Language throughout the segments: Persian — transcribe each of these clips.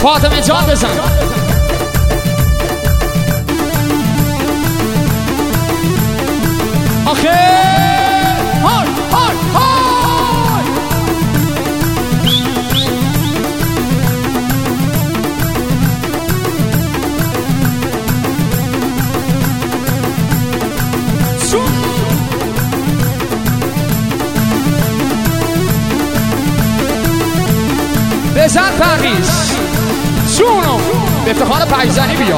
فاطمه جان بزن. آخه های های های بزن پرویز جونو به افتخار پایزنی بیا.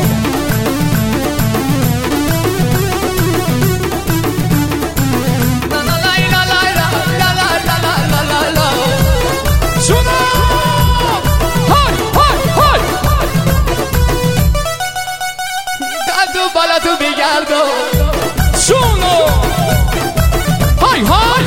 بالا تو بگردو جونو های های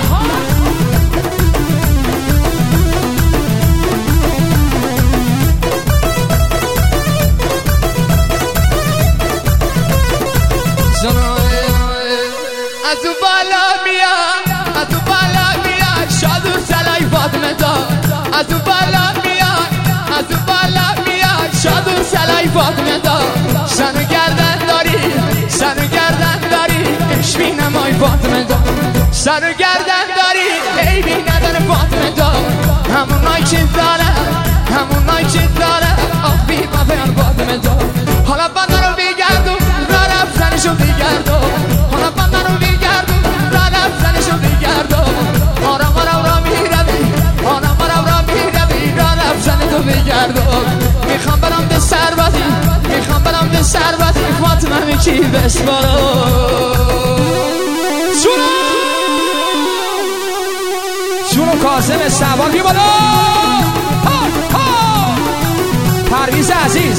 از تو بالا میاد از تو بالا میاد شاد و سلای فاطمه جان از تو بالا میاد از تو بالا میاد شاد و سلای فاطمه جان سن گردن داری سن گردن داری اشوی نمای فاطمه جان سن گردن داری عیبی نداره فاطمه جان همون نای چیز داره همون نای چیز داره آخ بی مفهر فاطمه جان حالا بنده رو بگردم را رفتنشو بگردم حالا بنده رو بگردم را رفتنشو بگردم آرام آرام را میروی آرام آرام را میروی را رفتنشو بگردم میخوام برم به سربازی میخوام برم به سربازی فاطمه میکی بسپارم جونو کاظم سوار بی بالا پرویز عزیز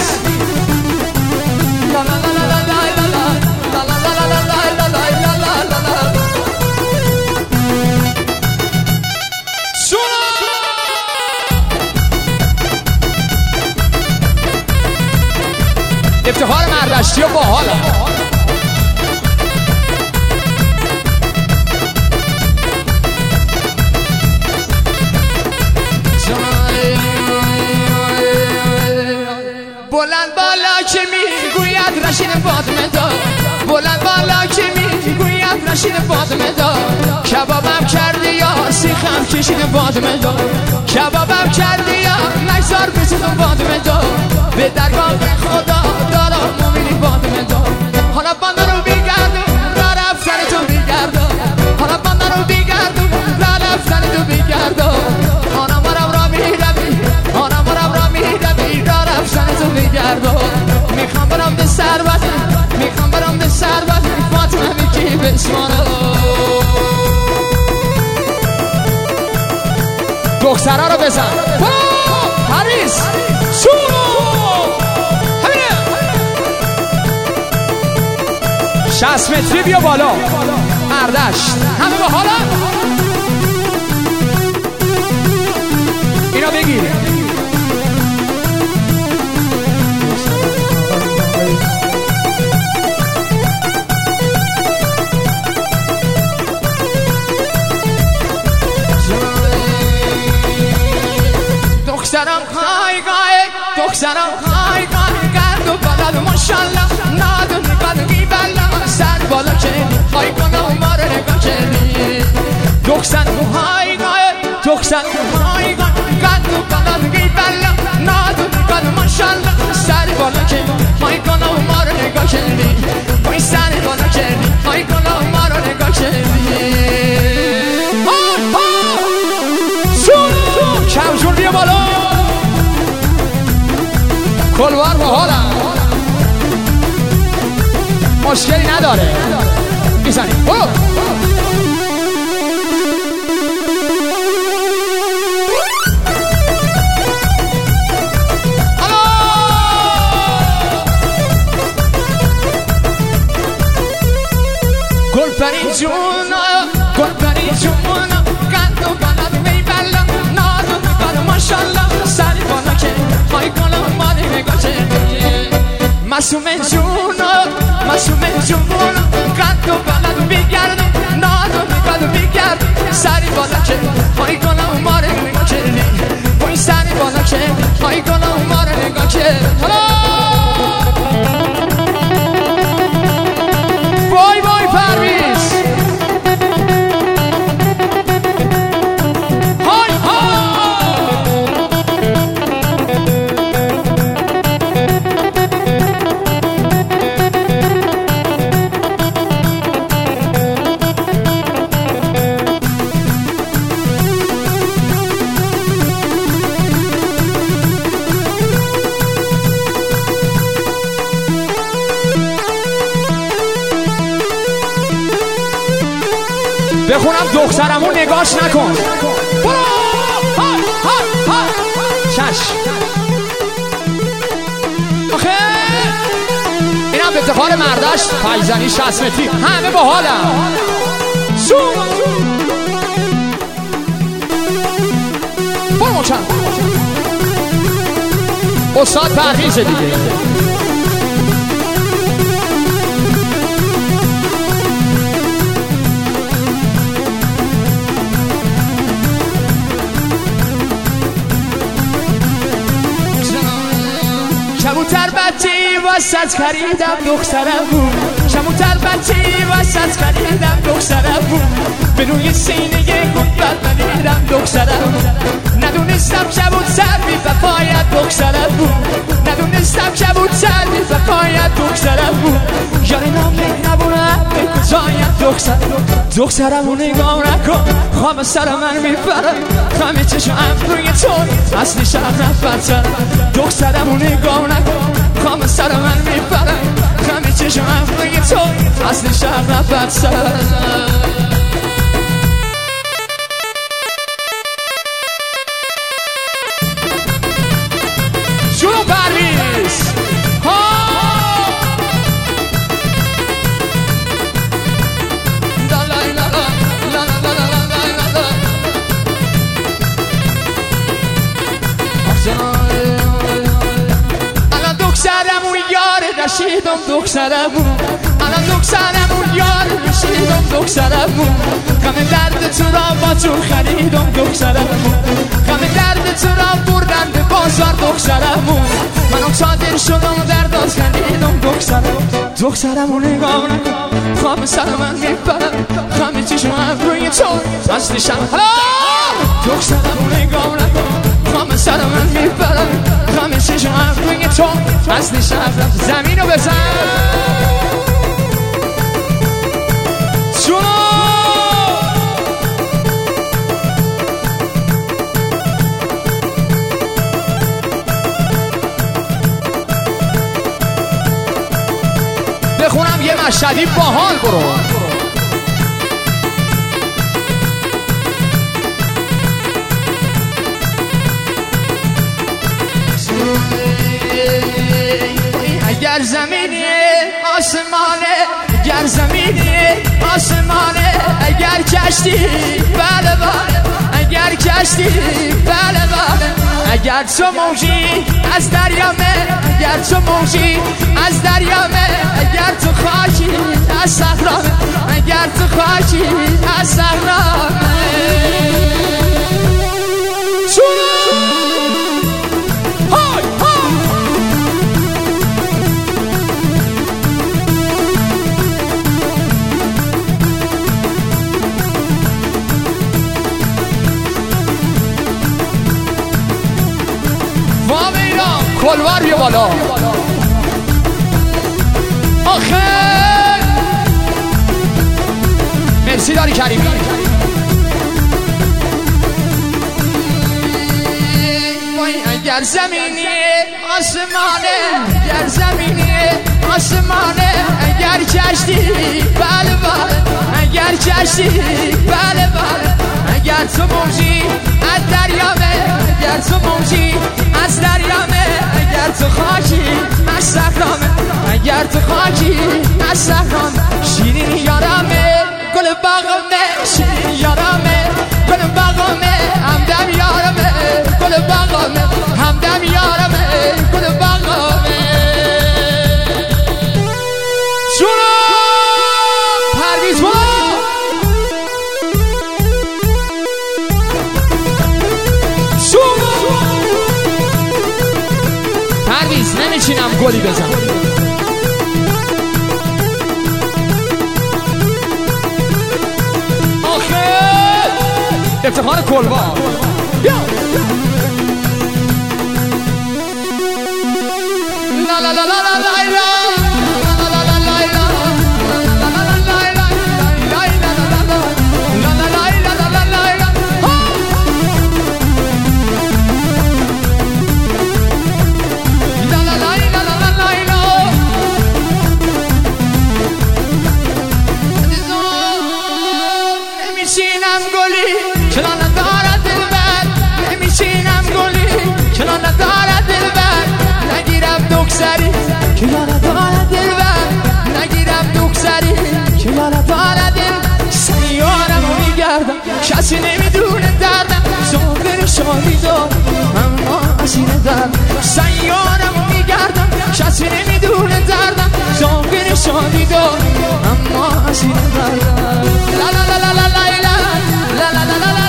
افتخار مردشتی و باحال بلند بالا که میگوید رشید فاطمه دار بلند بالا که میگوید رشید فاطمه دار کبابم کردی یا سیخم کشید فاطمه دار کبابم کردی یا نگذار بسیدم فاطمه دار به درگاه خدا دارم مومنی فاطمه دار حالا بنده رو بگردم را رفتن تو بگردم حالا بنده رو بگردم را رفتن تو بگردم آنم را میروی آنم را میروی را رفتن تو بگردم میخوام برم به سربازی میخوام برم به سربازی فاطمه میکی بسمانم دخترها رو بزن پریز جونو 60 متری بیا بالا اردشت همه با حالا اینا بگیر دخترم های گای دخترم های گای گرد و بلد ماشالله نادون نگاد میبلم سر بالا کردی های کنم ما رو نگاه کردی دخترم های گای دخترم های گای گرد و بلد میبلم نادون نگاد ماشالله سر بالا کردی های کنم ما رو نگاه کردی های سر بالا کردی های کنم ما رو نگاه کردی کمجون بیا بالا کلوار با حالم مشکلی نداره میزنیم گلپری جونا گلپری جونا قد و بلد میبلم نادو میکنم ماشالله سری بالا که های کنم مالی نگاه چه معصوم جونا معصوم جونا قد و بلد بگردم نادو میکنم بگردم سری بالا که های کنم مالی نگاه چه وای سری بالا که های کنم مالی بخونم دخترمو نگاش نکن. برو های های های چشم. آخه اینم به افتخار مردش پایزنی 60 متری همه با حالم. برو مچن استاد پرویز دیگه. کبوتر بچه واسط خریدم دخترم بود. کبوتر بچه واسط خریدم دخترم بود. به روی سینه گنبد بریدم دخترم بود. ندونستم کبوتر بی وفایت دخترم بود. ندونستم کبوتر بی وفایت دخترم بود. یاری نامه نبونم به کجایت دخترم رو نگاه نکن خواب سر من میبرم. همه چشم روی تو اصلی شب نفتر. دخترم رو نگاه نکن خواب سر من میبرم. همه چشم روی تو اصلی شب نفتر. شروع پرویز الان دخترمون یار رشیدم دخترمون. الان دخترمون یار رشیدم دخترمون. غم درد تو را با تو خریدم دخترمون. غم درد تو را بردن به بازار دخترمون. منم صادر شدم دردات خریدم دخترمون. دخترمون نگاه نکن خواب سر من میبرم. همه چشم روی تو اصلی شب دخترمون نگاه نکن خواب سر من میبرم. همه چشم روی تو اصلی شب زمین رو بزن. بخونم یه مشهدی باحال. برو اگر زمینی آسمانه اگر زمینی آسمانه اگر کشتی بله بله اگر کشتی بله بله اگر تو موجی از دریامه اگر تو موجی از دریامه اگر تو خاکی از صحرامه اگر تو خاکی از صحرامه. کلوار بیا بالا. آخه مرسی داری کریمی. اگر زمینی آسمانه اگر زمینی آسمانه اگر کشتی بله بله اگر کشتی بله بله اگر تو موجی از دریامه اگر تو موجی از دریامه اگر تو خاکی از صحرامه اگر تو خاکی از صحرامه. شیرین یارمه گل باغمه شیرین یارمه گل باغمه همدم یارمه گل باغمه همدم یارمه گل باغمه. شروع پرویز پرویز نمیچینم گلی بزن. آخه افتخار کلوار لا لا لا لا لا لا درد سیارم میگردم کسی نمیدونه دردم زاغیر شادی دار اما اسیر دردم لا لا لا لا لا لا لا لا لا لا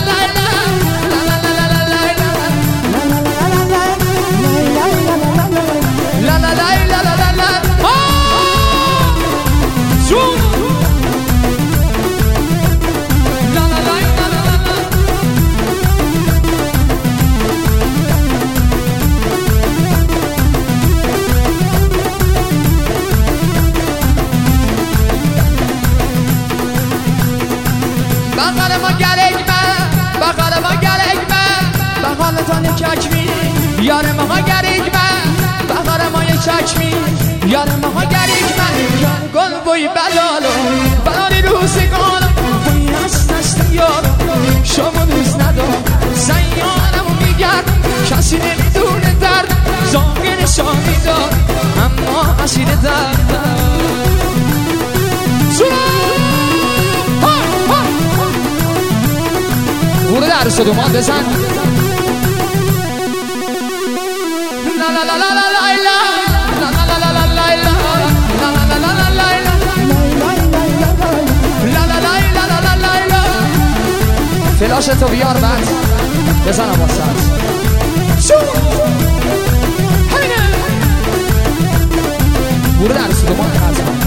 یار ما گریگ من بغار ما یه چکمی یار ما گریگ من یار گل بوی بلالی روزگانم بوی هست هست یارم شما دوست ندارم سیارمو میگردم کسی نمیدونه درد زاغیر شامی دار اما اسیر دردم برو در صدومان بزن la la la la la la la la la la la la la la la la فلاش تو بیار بعد بزنم واسه همینه برو در سودمان